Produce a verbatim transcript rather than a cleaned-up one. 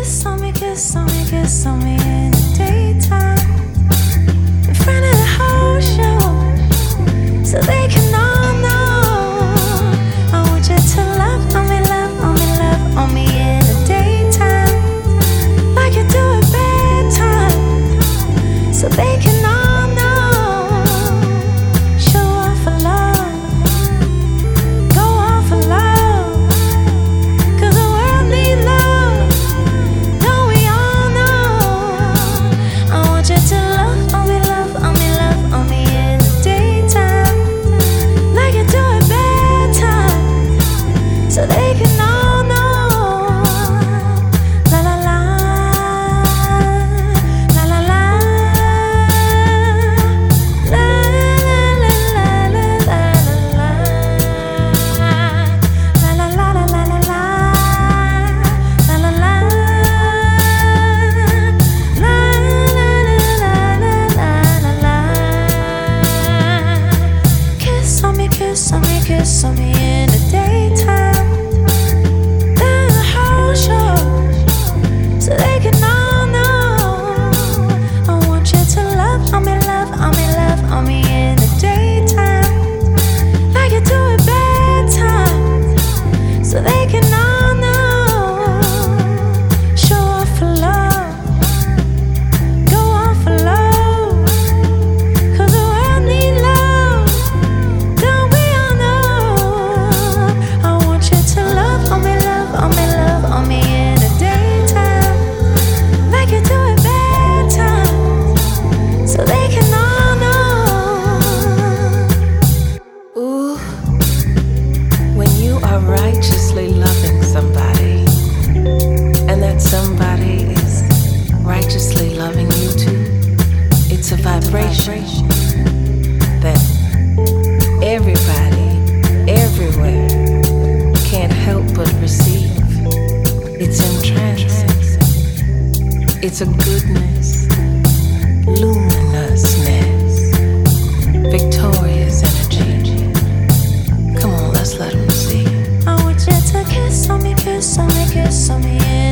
Kiss on me, kiss on me, kiss on me in the daytime, in front of the whole show, so they can all know. I want you to love on me, love on me, love on me in the daytime, like you do at bedtime, so they can all know. Show off for love, go off for love, 'cause the world needs love, don't we all know? I want you to love on me, love on me, love on me in the daytime, like you do at bedtime, so they can all know. La la la, la la la, la la la la la la, la la la la la la la, la la la, la la la la. Kiss on me, kiss on me, kiss on me in the daytime, then the whole show, so they can all know. I want you to love on me, love on me, love on me in the daytime, like you do at bedtime, so they can all know. Show off for love, go off for love, 'cause the world needs love, don't we all know? I want you to love on me, love on me, love on me in the daytime, like you do at bedtime, so they can all know. Ooh, when you are righteously loving somebody, and that somebody is righteously loving you too, it's a vibration that everybody, everywhere, can't help but receive. It's entrancing. It's a goodness, luminousness, victorious energy. Come on, let's let them see. I want you to kiss on me, kiss on me, kiss on me in